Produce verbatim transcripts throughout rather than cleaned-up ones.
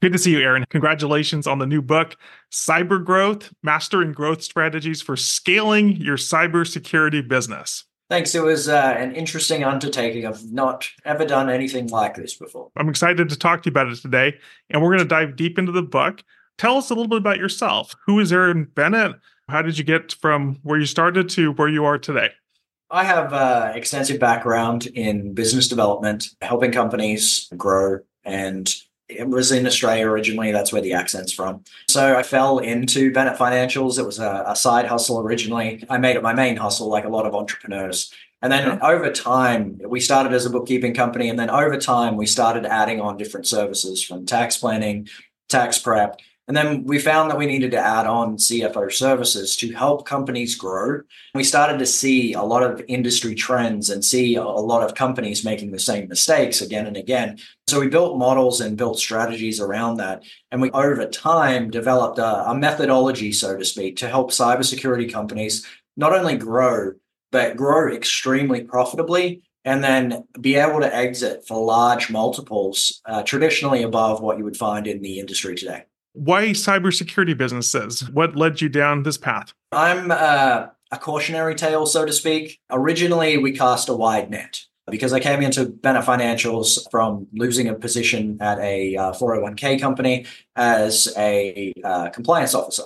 Good to see you, Aaron. Congratulations on the new book, Cyber Growth, Mastering Growth Strategies for Scaling Your Cybersecurity Business. Thanks. It was uh, an interesting undertaking. I've not ever done anything like this before. I'm excited to talk to you about it today, and we're going to dive deep into the book. Tell us a little bit about yourself. Who is Aaron Bennett? How did you get from where you started to where you are today? I have uh, extensive background in business development, helping companies grow, and it was in Australia originally. That's where the accent's from. So I fell into Bennett Financials. It was a, a side hustle originally. I made it my main hustle, like a lot of entrepreneurs. And then yeah. over time, we started as a bookkeeping company. And then over time, we started adding on different services from tax planning, tax prep. And then we found that we needed to add on C F O services to help companies grow. We started to see a lot of industry trends and see a lot of companies making the same mistakes again and again. So we built models and built strategies around that. And we, over time, developed a, a methodology, so to speak, to help cybersecurity companies not only grow, but grow extremely profitably and then be able to exit for large multiples, uh, traditionally above what you would find in the industry today. Why cybersecurity businesses? What led you down this path? I'm uh, a cautionary tale, so to speak. Originally, we cast a wide net because I came into Bennett Financials from losing a position at a uh, four oh one k company as a uh, compliance officer.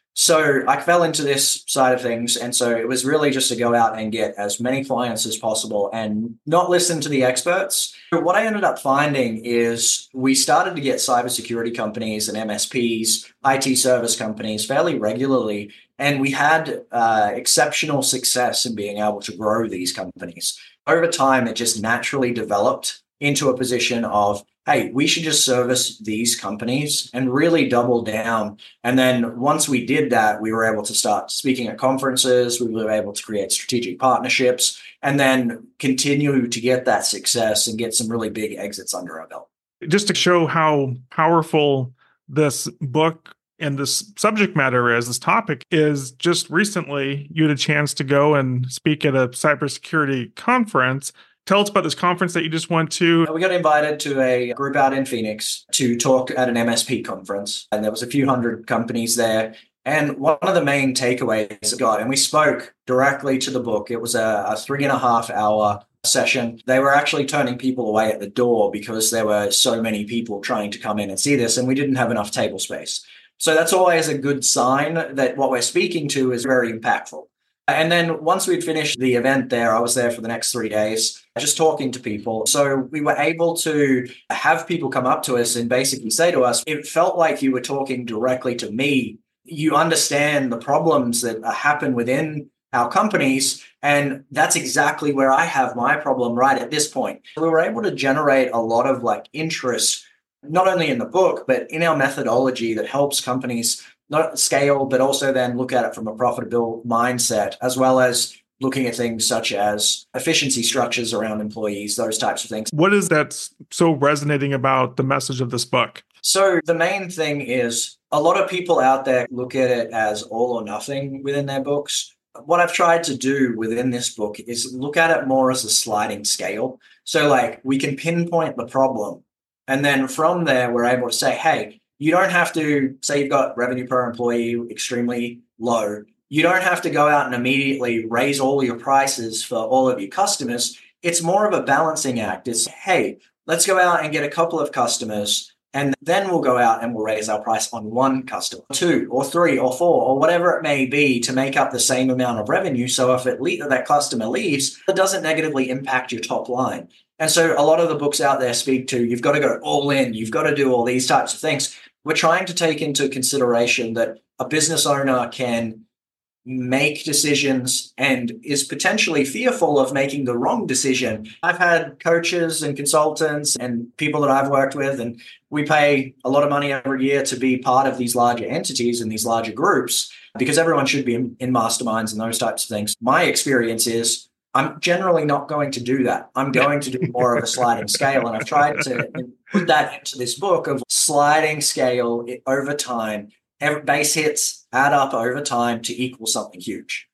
So I fell into this side of things. And so it was really just to go out and get as many clients as possible and not listen to the experts. But what I ended up finding is we started to get cybersecurity companies and M S Ps, I T service companies fairly regularly. And we had uh, exceptional success in being able to grow these companies. Over time, it just naturally developed into a position of, hey, we should just service these companies and really double down. And then once we did that, we were able to start speaking at conferences. We were able to create strategic partnerships and then continue to get that success and get some really big exits under our belt. Just to show how powerful this book and this subject matter is, this topic is, just recently you had a chance to go and speak at a cybersecurity conference. Tell us about this conference that you just went to. We got invited to a group out in Phoenix to talk at an M S P conference, and there was a few hundred companies there. And one of the main takeaways I got, and we spoke directly to the book. It was a, a three and a half hour session. They were actually turning people away at the door because there were so many people trying to come in and see this, and we didn't have enough table space. So that's always a good sign that what we're speaking to is very impactful. And then once we'd finished the event there, I was there for the next three days, just talking to people. So we were able to have people come up to us and basically say to us, it felt like you were talking directly to me. You understand the problems that happen within our companies. And that's exactly where I have my problem right at this point. We were able to generate a lot of like interest, not only in the book, but in our methodology that helps companies not scale, but also then look at it from a profitable mindset, as well as looking at things such as efficiency structures around employees, those types of things. What is that so resonating about the message of this book? So the main thing is a lot of people out there look at it as all or nothing within their books. What I've tried to do within this book is look at it more as a sliding scale. So like we can pinpoint the problem. And then from there, we're able to say, hey, you don't have to say you've got revenue per employee extremely low. You don't have to go out and immediately raise all your prices for all of your customers. It's more of a balancing act. It's, hey, let's go out and get a couple of customers, and then we'll go out and we'll raise our price on one customer, two or three or four or whatever it may be to make up the same amount of revenue. So if it le- that customer leaves, it doesn't negatively impact your top line. And so a lot of the books out there speak to, you've got to go all in, you've got to do all these types of things. We're trying to take into consideration that a business owner can make decisions and is potentially fearful of making the wrong decision. I've had coaches and consultants and people that I've worked with, and we pay a lot of money every year to be part of these larger entities and these larger groups because everyone should be in, in masterminds and those types of things. My experience is I'm generally not going to do that. I'm going to do more of a sliding scale. And I've tried to put that into this book of sliding scale over time. Base hits add up over time to equal something huge.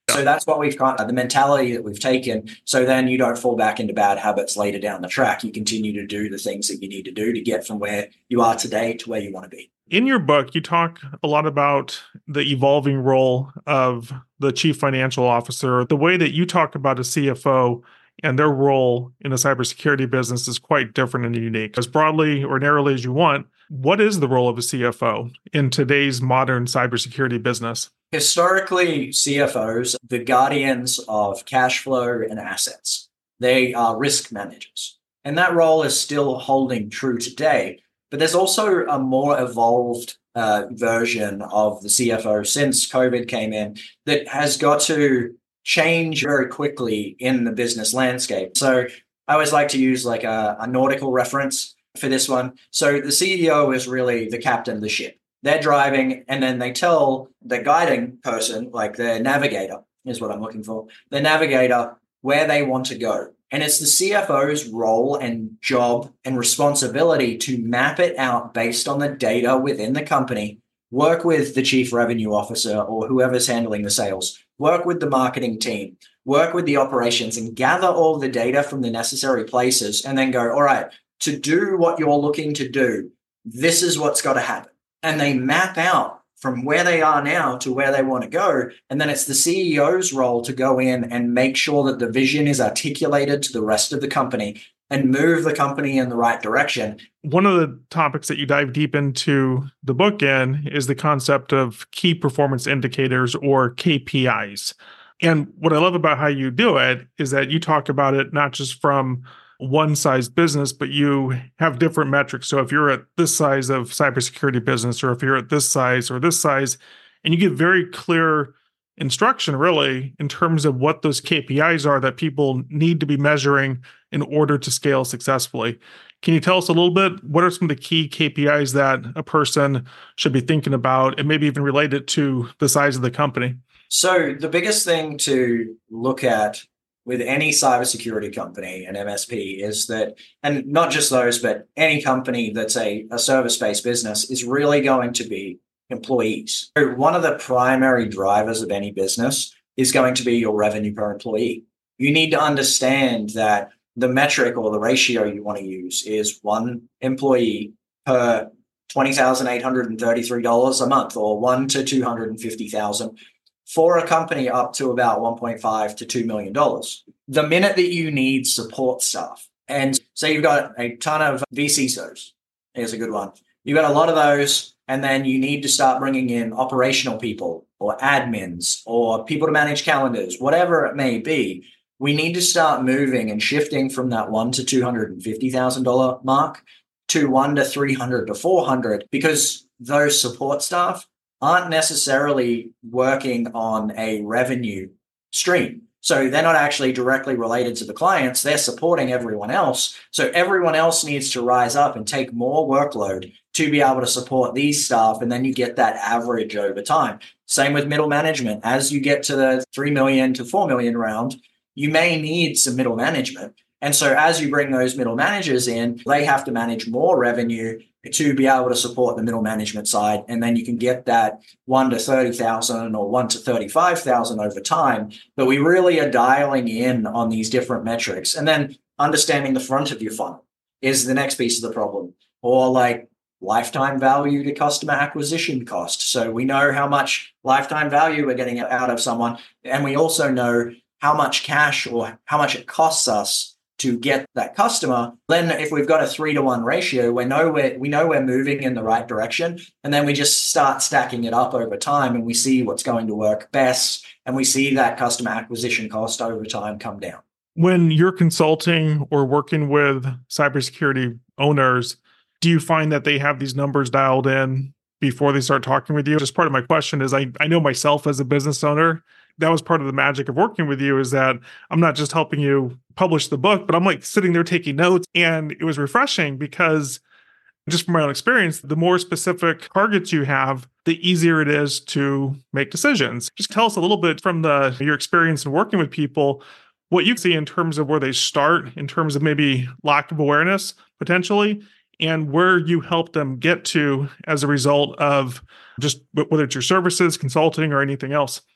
So that's what we've got, the mentality that we've taken. So then you don't fall back into bad habits later down the track. You continue to do the things that you need to do to get from where you are today to where you want to be. In your book, you talk a lot about the evolving role of the chief financial officer. The way that you talk about a C F O and their role in a cybersecurity business is quite different and unique. As broadly or narrowly as you want, what is the role of a C F O in today's modern cybersecurity business? Historically, C F Os, the guardians of cash flow and assets. They are risk managers. And that role is still holding true today. But there's also a more evolved uh, version of the C F O since COVID came in that has got to change very quickly in the business landscape. So I always like to use like a, a nautical reference for this one. So the C E O is really the captain of the ship. They're driving, and then they tell the guiding person, like the navigator is what I'm looking for, the navigator where they want to go. And it's the C F O's role and job and responsibility to map it out based on the data within the company, work with the chief revenue officer or whoever's handling the sales, work with the marketing team, work with the operations, and gather all the data from the necessary places and then go, all right, to do what you're looking to do, this is what's got to happen. And they map out from where they are now to where they want to go. And then it's the C E O's role to go in and make sure that the vision is articulated to the rest of the company and move the company in the right direction. One of the topics that you dive deep into the book in is the concept of key performance indicators, or K P Is. And what I love about how you do it is that you talk about it not just from one size business, but you have different metrics. So if you're at this size of cybersecurity business, or if you're at this size or this size, and you give very clear instruction really in terms of what those K P Is are that people need to be measuring in order to scale successfully. Can you tell us a little bit, what are some of the key K P Is that a person should be thinking about, and maybe even relate it to the size of the company? So the biggest thing to look at with any cybersecurity company and M S P is that, and not just those, but any company that's a, a service-based business is really going to be employees. So one of the primary drivers of any business is going to be your revenue per employee. You need to understand that the metric or the ratio you want to use is one employee per twenty thousand eight hundred thirty-three dollars a month, or one to two hundred fifty thousand for a company up to about one point five to two million dollars. The minute that you need support staff, and say you've got a ton of V C S Os, here's a good one. You've got a lot of those, and then you need to start bringing in operational people or admins or people to manage calendars, whatever it may be. We need to start moving and shifting from that one to two hundred fifty thousand dollars mark to one to three hundred to four hundred, because those support staff aren't necessarily working on a revenue stream. So they're not actually directly related to the clients. They're supporting everyone else. So everyone else needs to rise up and take more workload to be able to support these staff. And then you get that average over time. Same with middle management. As you get to the three million to four million round, you may need some middle management. And so as you bring those middle managers in, they have to manage more revenue to be able to support the middle management side. And then you can get that one to thirty thousand or one to thirty-five thousand over time. But we really are dialing in on these different metrics. And then understanding the front of your funnel is the next piece of the problem, or like lifetime value to customer acquisition cost. So we know how much lifetime value we're getting out of someone. And we also know how much cash or how much it costs us to get that customer. Then if we've got a three to one ratio, we know we're, we know we're moving in the right direction. And then we just start stacking it up over time, and we see what's going to work best. And we see that customer acquisition cost over time come down. When you're consulting or working with cybersecurity owners, do you find that they have these numbers dialed in before they start talking with you? Just part of my question is, I, I know myself as a business owner, that was part of the magic of working with you, is that I'm not just helping you publish the book, but I'm like sitting there taking notes. And it was refreshing because, just from my own experience, the more specific targets you have, the easier it is to make decisions. Just tell us a little bit from the your experience in working with people, what you see in terms of where they start, in terms of maybe lack of awareness potentially, and where you help them get to as a result of just whether it's your services, consulting, or anything else.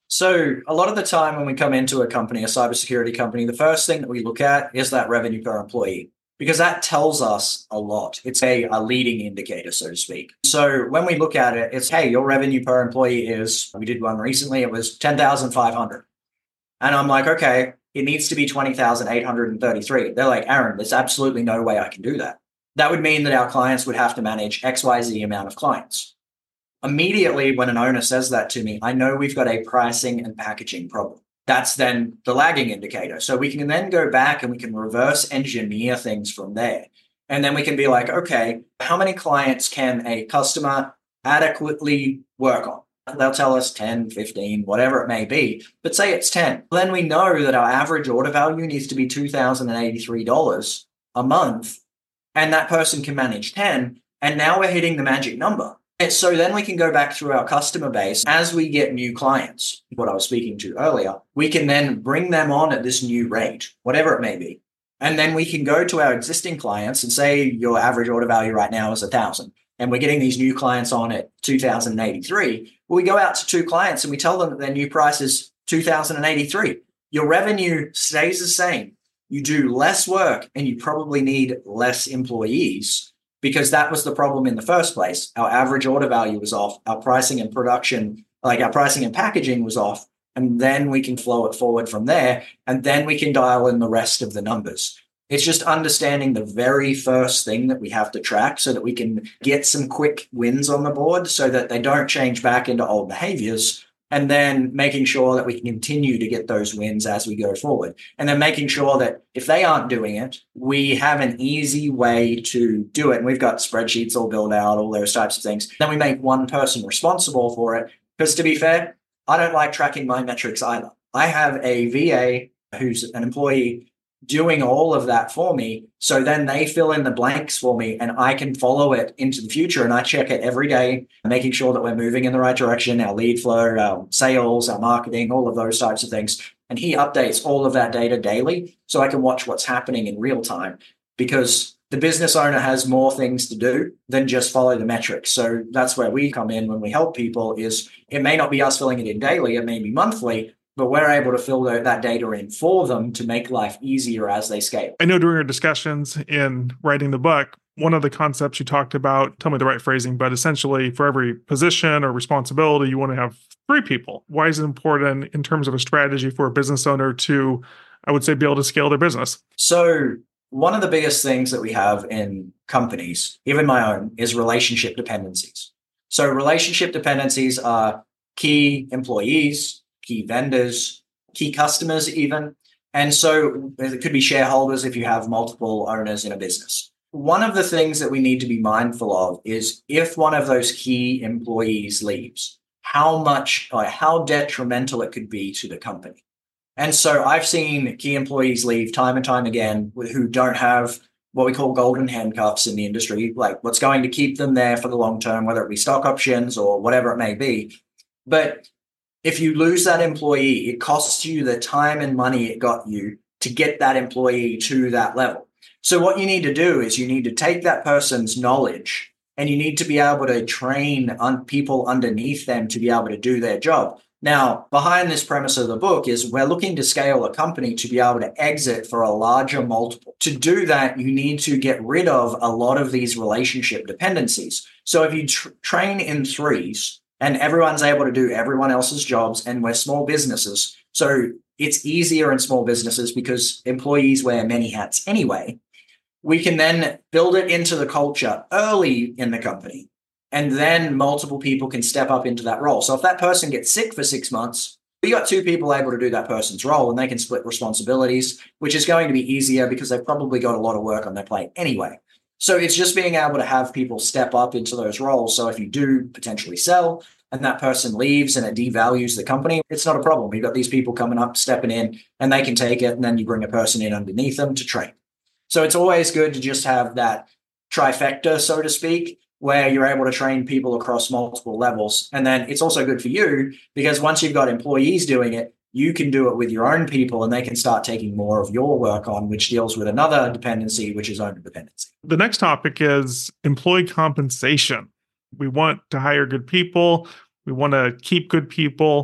So a lot of the time when we come into a company, a cybersecurity company, the first thing that we look at is that revenue per employee, because that tells us a lot. It's a, a leading indicator, so to speak. So when we look at it, it's, hey, your revenue per employee is, we did one recently, it was ten thousand five hundred. And I'm like, okay, it needs to be twenty thousand eight hundred thirty-three. They're like, Aaron, there's absolutely no way I can do that. That would mean that our clients would have to manage X Y Z amount of clients. Immediately, when an owner says that to me, I know we've got a pricing and packaging problem. That's then the lagging indicator. So we can then go back and we can reverse engineer things from there. And then we can be like, okay, how many clients can a customer adequately work on? They'll tell us ten, fifteen, whatever it may be, but say it's ten. Then we know that our average order value needs to be two thousand eighty-three dollars a month, and that person can manage ten, and now we're hitting the magic number. And so then we can go back through our customer base as we get new clients, what I was speaking to earlier, we can then bring them on at this new rate, whatever it may be. And then we can go to our existing clients and say your average order value right now is one thousand. And we're getting these new clients on at two thousand eighty-three. Well, we go out to two clients and we tell them that their new price is two thousand eighty-three. Your revenue stays the same. You do less work and you probably need less employees, because that was the problem in the first place. Our average order value was off. Our pricing and production, like our pricing and packaging was off. And then we can flow it forward from there. And then we can dial in the rest of the numbers. It's just understanding the very first thing that we have to track so that we can get some quick wins on the board so that they don't change back into old behaviors. And then making sure that we can continue to get those wins as we go forward. And then making sure that if they aren't doing it, we have an easy way to do it. And we've got spreadsheets all built out, all those types of things. Then we make one person responsible for it. Because to be fair, I don't like tracking my metrics either. I have a V A who's an employee doing all of that for me. So then they fill in the blanks for me and I can follow it into the future. And I check it every day, making sure that we're moving in the right direction, our lead flow, our sales, our marketing, all of those types of things. And he updates all of that data daily so I can watch what's happening in real time, because the business owner has more things to do than just follow the metrics. So that's where we come in when we help people. Is it may not be us filling it in daily, it may be monthly, but we're able to fill that data in for them to make life easier as they scale. I know during our discussions in writing the book, one of the concepts you talked about, tell me the right phrasing, but essentially for every position or responsibility, you want to have three people. Why is it important in terms of a strategy for a business owner to, I would say, be able to scale their business? So one of the biggest things that we have in companies, even my own, is relationship dependencies. So relationship dependencies are key employees, key vendors, key customers even. And so it could be shareholders if you have multiple owners in a business. One of the things that we need to be mindful of is if one of those key employees leaves, how much or how detrimental it could be to the company. And so I've seen key employees leave time and time again who don't have what we call golden handcuffs in the industry, like what's going to keep them there for the long term, whether it be stock options or whatever it may be. But if you lose that employee, it costs you the time and money it got you to get that employee to that level. So what you need to do is you need to take that person's knowledge and you need to be able to train on people underneath them to be able to do their job. Now, behind this premise of the book is we're looking to scale a company to be able to exit for a larger multiple. To do that, you need to get rid of a lot of these relationship dependencies. So if you tr- train in threes, and everyone's able to do everyone else's jobs, and we're small businesses. So it's easier in small businesses because employees wear many hats anyway. We can then build it into the culture early in the company, and then multiple people can step up into that role. So if that person gets sick for six months, we got two people able to do that person's role, and they can split responsibilities, which is going to be easier because they've probably got a lot of work on their plate anyway. So it's just being able to have people step up into those roles. So if you do potentially sell and that person leaves and it devalues the company, it's not a problem. We've got these people coming up, stepping in, and they can take it. And then you bring a person in underneath them to train. So it's always good to just have that trifecta, so to speak, where you're able to train people across multiple levels. And then it's also good for you because once you've got employees doing it, you can do it with your own people and they can start taking more of your work on, which deals with another dependency, which is owner dependency. The next topic is employee compensation. We want to hire good people. We want to keep good people.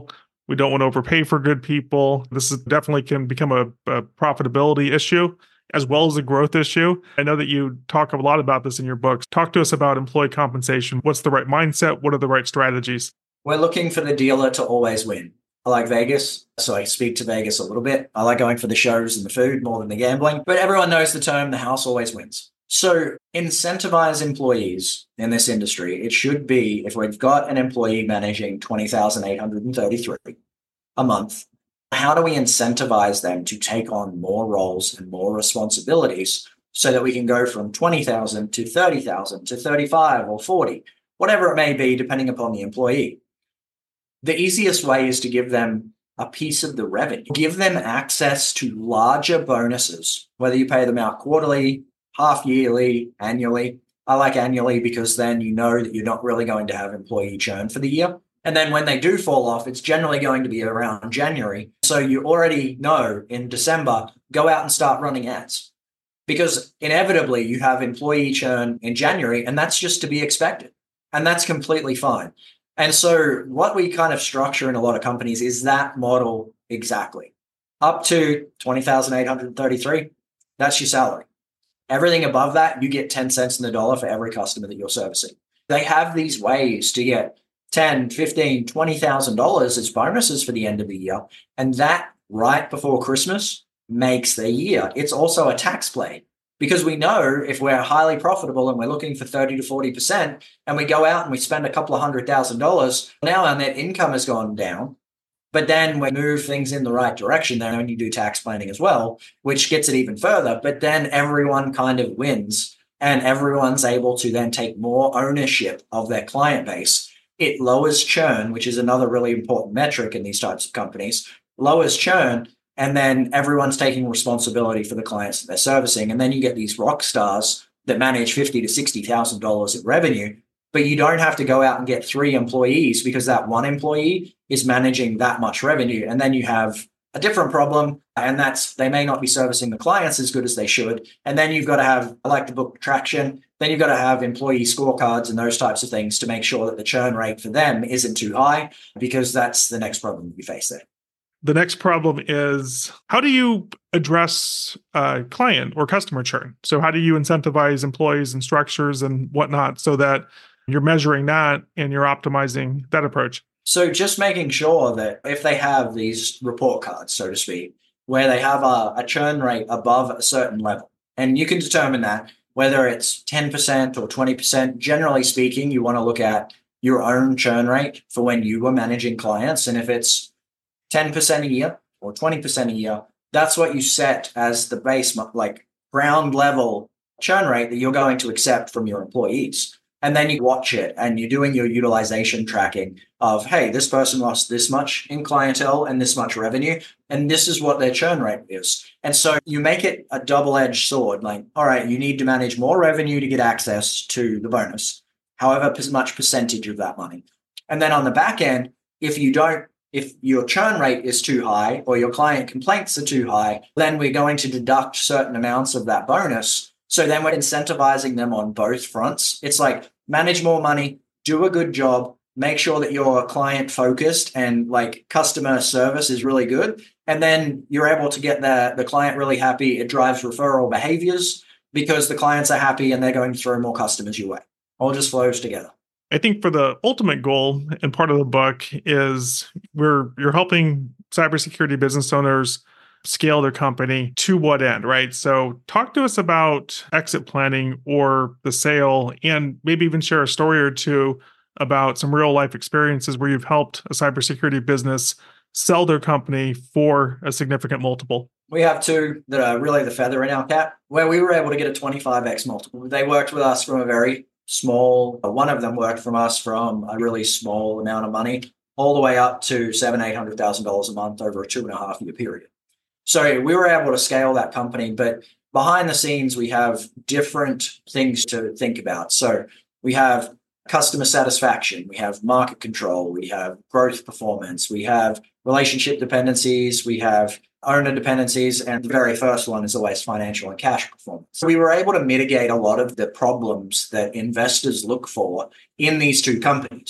We don't want to overpay for good people. This is definitely can become a, a profitability issue as well as a growth issue. I know that you talk a lot about this in your books. Talk to us about employee compensation. What's the right mindset? What are the right strategies? We're looking for the dealer to always win. I like Vegas, so I speak to Vegas a little bit. I like going for the shows and the food more than the gambling, but everyone knows the term, the house always wins. So incentivize employees in this industry. It should be, if we've got an employee managing twenty thousand eight hundred thirty-three a month, how do we incentivize them to take on more roles and more responsibilities so that we can go from twenty thousand to thirty thousand to thirty-five or forty, whatever it may be, depending upon the employee? The easiest way is to give them a piece of the revenue. Give them access to larger bonuses, whether you pay them out quarterly, half yearly, annually. I like annually because then you know that you're not really going to have employee churn for the year. And then when they do fall off, it's generally going to be around January. So you already know in December, go out and start running ads. Because inevitably you have employee churn in January, and that's just to be expected. And that's completely fine. And so what we kind of structure in a lot of companies is that model exactly. Up to twenty thousand eight hundred thirty-three, that's your salary. Everything above that, you get ten cents in the dollar for every customer that you're servicing. They have these ways to get ten, fifteen, twenty thousand dollars as bonuses for the end of the year. And that right before Christmas makes their year. It's also a tax play because we know if we're highly profitable and we're looking for thirty to forty percent and we go out and we spend a couple of hundred thousand dollars, now our net income has gone down. But then we move things in the right direction there and you do tax planning as well, which gets it even further. But then everyone kind of wins and everyone's able to then take more ownership of their client base. It lowers churn, which is another really important metric in these types of companies, lowers churn. And then everyone's taking responsibility for the clients that they're servicing. And then you get these rock stars that manage fifty thousand to sixty thousand dollars in revenue, but you don't have to go out and get three employees because that one employee is managing that much revenue. And then you have a different problem, and that's they may not be servicing the clients as good as they should. And then you've got to have, I like the book Traction, then you've got to have employee scorecards and those types of things to make sure that the churn rate for them isn't too high, because that's the next problem you face there. The next problem is, how do you address uh, client or customer churn? So how do you incentivize employees and structures and whatnot so that you're measuring that and you're optimizing that approach? So just making sure that if they have these report cards, so to speak, where they have a, a churn rate above a certain level, and you can determine that whether it's ten percent or twenty percent, generally speaking, you want to look at your own churn rate for when you were managing clients. And if it's ten percent a year or twenty percent a year, that's what you set as the base, like ground level churn rate that you're going to accept from your employees. And then you watch it and you're doing your utilization tracking of, hey, this person lost this much in clientele and this much revenue, and this is what their churn rate is. And so you make it a double-edged sword. Like, all right, you need to manage more revenue to get access to the bonus, however much percentage of that money. And then on the back end, if you don't, if your churn rate is too high or your client complaints are too high, then we're going to deduct certain amounts of that bonus. So then we're incentivizing them on both fronts. It's like manage more money, do a good job, make sure that you're client focused and like customer service is really good. And then you're able to get the, the client really happy. It drives referral behaviors because the clients are happy and they're going to throw more customers your way. All just flows together. I think for the ultimate goal and part of the book is we're you're helping cybersecurity business owners scale their company to what end, right? So talk to us about exit planning or the sale, and maybe even share a story or two about some real life experiences where you've helped a cybersecurity business sell their company for a significant multiple. We have two that are really the feather in our cap, where we were able to get a twenty-five x multiple. They worked with us from a very small, one of them worked from us from a really small amount of money all the way up to seven, eight hundred thousand dollars a month over a two and a half year period. So we were able to scale that company, but behind the scenes, we have different things to think about. So we have customer satisfaction, we have market control, we have growth performance, we have relationship dependencies, we have owner dependencies, and the very first one is always financial and cash performance. So we were able to mitigate a lot of the problems that investors look for in these two companies.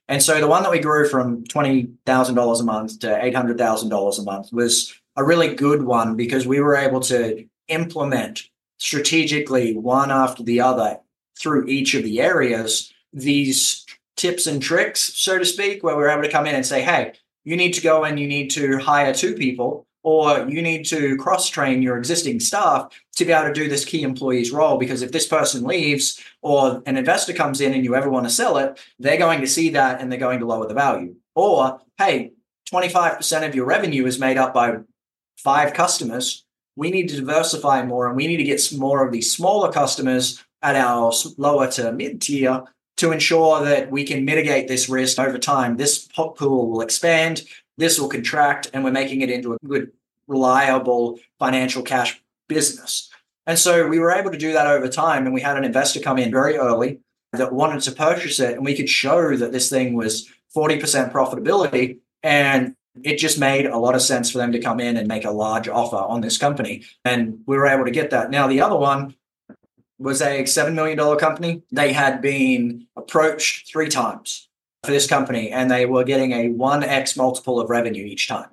And so the one that we grew from twenty thousand dollars a month to eight hundred thousand dollars a month was a really good one because we were able to implement strategically one after the other through each of the areas, these tips and tricks, so to speak, where we're able to come in and say, hey, you need to go and you need to hire two people, or you need to cross-train your existing staff to be able to do this key employee's role. Because if this person leaves or an investor comes in and you ever want to sell it, they're going to see that and they're going to lower the value. Or, hey, twenty-five percent of your revenue is made up by five customers. We need to diversify more and we need to get more of these smaller customers at our lower to mid-tier to ensure that we can mitigate this risk over time. This pool will expand, this will contract, and we're making it into a good, reliable financial cash business. And so we were able to do that over time, and we had an investor come in very early that wanted to purchase it, and we could show that this thing was forty percent profitability, and it just made a lot of sense for them to come in and make a large offer on this company. And we were able to get that. Now, the other one was a seven million dollars company. They had been approached three times for this company, and they were getting a one x multiple of revenue each time.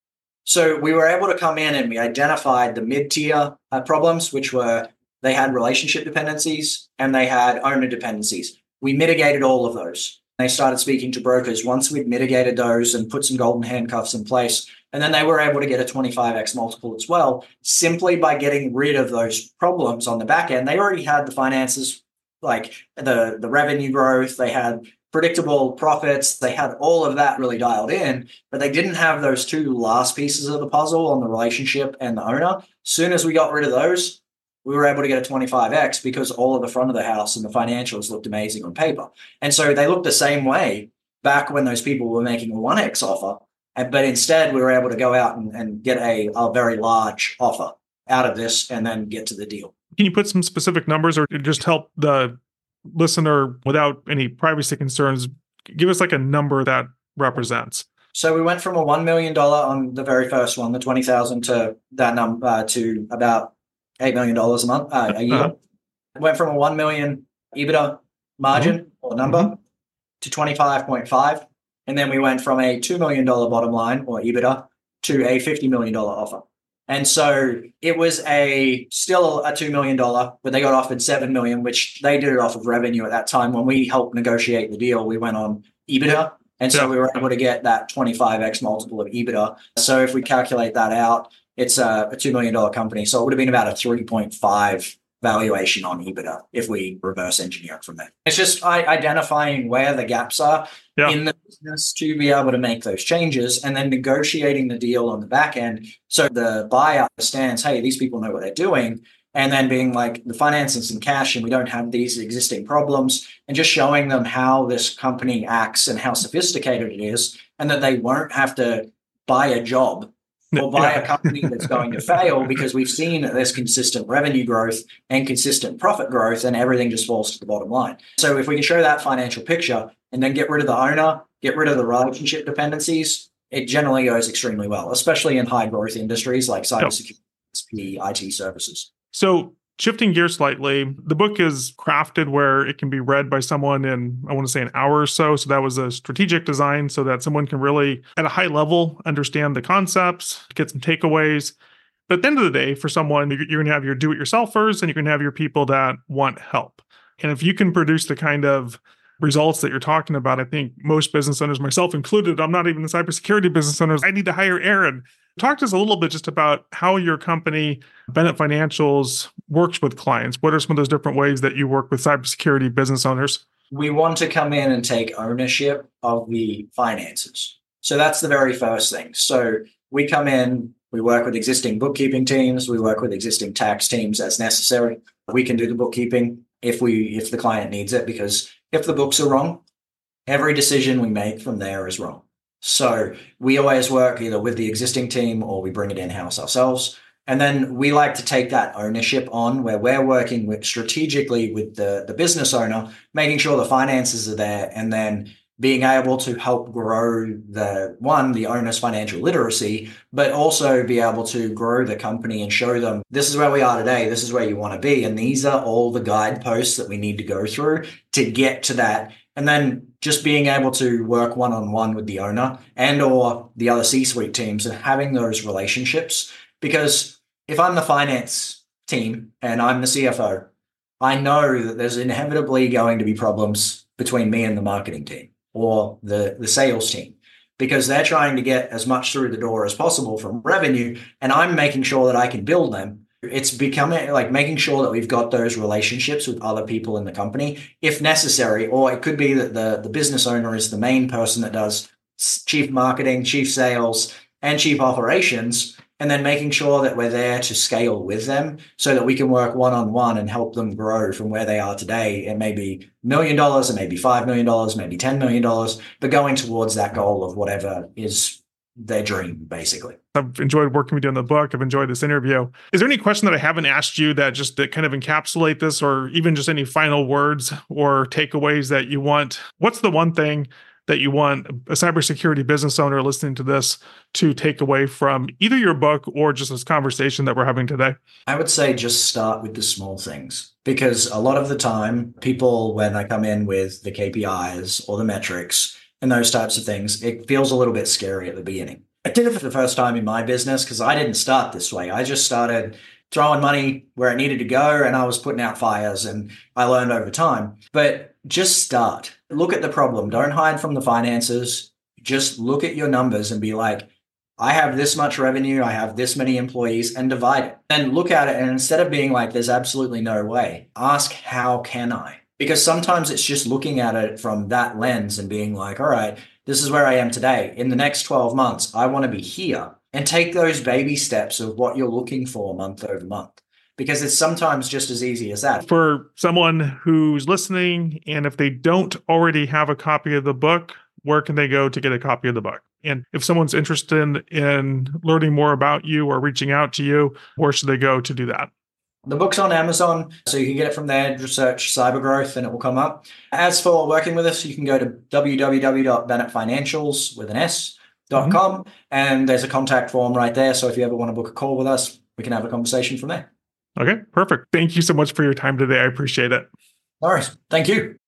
So we were able to come in and we identified the mid-tier uh, problems, which were they had relationship dependencies and they had owner dependencies. We mitigated all of those. They started speaking to brokers once we'd mitigated those and put some golden handcuffs in place. And then they were able to get a twenty-five x multiple as well, simply by getting rid of those problems on the back end. They already had the finances, like the, the revenue growth, they had predictable profits, they had all of that really dialed in, but they didn't have those two last pieces of the puzzle on the relationship and the owner. As soon as we got rid of those, we were able to get a twenty-five x because all of the front of the house and the financials looked amazing on paper. And so they looked the same way back when those people were making a one x offer. But instead, we were able to go out and, and get a, a very large offer out of this and then get to the deal. Can you put some specific numbers or just help the listener without any privacy concerns? Give us like a number that represents. So we went from a one million dollars on the very first one, the twenty thousand to that number uh, to about eight million dollars a month, uh, a year. Uh-huh. Went from a one million EBITDA margin mm-hmm. or number mm-hmm. to twenty-five point five. And then we went from a two million dollars bottom line or EBITDA to a fifty million dollars offer. And so it was a still a two million dollars, but they got offered seven million dollars, which they did it off of revenue at that time. When we helped negotiate the deal, we went on EBITDA. And so yeah. we were able to get that twenty-five x multiple of EBITDA. So if we calculate that out, it's a, a two million dollars company. So it would have been about a three point five valuation on EBITDA if we reverse engineer it from there. It's just identifying where the gaps are yeah. in the business to be able to make those changes and then negotiating the deal on the back end. So the buyer understands, hey, these people know what they're doing. And then being like, the finances and cash, and we don't have these existing problems, and just showing them how this company acts and how sophisticated it is, and that they won't have to buy a job or buy yeah. a company that's going to fail, because we've seen that there's consistent revenue growth and consistent profit growth, and everything just falls to the bottom line. So if we can show that financial picture and then get rid of the owner, get rid of the relationship dependencies, it generally goes extremely well, especially in high growth industries like cybersecurity, S P, I T services. So shifting gears slightly, the book is crafted where it can be read by someone in, I want to say, an hour or so. So that was a strategic design so that someone can really, at a high level, understand the concepts, get some takeaways. But at the end of the day, for someone, you're going to have your do-it-yourselfers and you're going to have your people that want help. And if you can produce the kind of results that you're talking about, I think most business owners, myself included, I'm not even a cybersecurity business owners, I need to hire Aaron. Talk to us a little bit just about how your company, Bennett Financials, works with clients. What are some of those different ways that you work with cybersecurity business owners? We want to come in and take ownership of the finances. So that's the very first thing. So we come in, we work with existing bookkeeping teams, we work with existing tax teams as necessary. We can do the bookkeeping if we if the client needs it, because if the books are wrong, every decision we make from there is wrong. So we always work either with the existing team or we bring it in-house ourselves. And then we like to take that ownership on where we're working with strategically with the, the business owner, making sure the finances are there, and then being able to help grow the one, the owner's financial literacy, but also be able to grow the company and show them this is where we are today, this is where you want to be. And these are all the guideposts that we need to go through to get to that And then just being able to work one-on-one with the owner and or the other C-suite teams and having those relationships. Because if I'm the finance team and I'm the C F O, I know that there's inevitably going to be problems between me and the marketing team or the, the sales team, because they're trying to get as much through the door as possible from revenue, and I'm making sure that I can build them. It's becoming like making sure that we've got those relationships with other people in the company if necessary, or it could be that the, the business owner is the main person that does chief marketing, chief sales, and chief operations, and then making sure that we're there to scale with them so that we can work one-on-one and help them grow from where they are today. It may be a million dollars, it may be five million dollars, maybe ten million dollars, but going towards that goal of whatever is their dream, basically. I've enjoyed working with you on the book. I've enjoyed this interview. Is there any question that I haven't asked you that just that kind of encapsulate this, or even just any final words or takeaways that you want? What's the one thing that you want a cybersecurity business owner listening to this to take away from either your book or just this conversation that we're having today? I would say just start with the small things, because a lot of the time people, when I come in with the K P Is or the metrics and those types of things, it feels a little bit scary at the beginning. I did it for the first time in my business because I didn't start this way. I just started throwing money where it needed to go, and I was putting out fires, and I learned over time. But just start. Look at the problem. Don't hide from the finances. Just look at your numbers and be like, I have this much revenue, I have this many employees, and divide it. And look at it, and instead of being like, there's absolutely no way, ask, how can I? Because sometimes it's just looking at it from that lens and being like, all right, this is where I am today. In the next twelve months, I want to be here. And take those baby steps of what you're looking for month over month, because it's sometimes just as easy as that. For someone who's listening, and if they don't already have a copy of the book, where can they go to get a copy of the book? And if someone's interested in, in learning more about you or reaching out to you, where should they go to do that? The book's on Amazon, so you can get it from there. Just search Cybergrowth and it will come up. As for working with us, you can go to w w w dot bennett financials with an S dot com, mm-hmm. and there's a contact form right there. So if you ever want to book a call with us, we can have a conversation from there. Okay, perfect. Thank you so much for your time today. I appreciate it. All right. Thank you.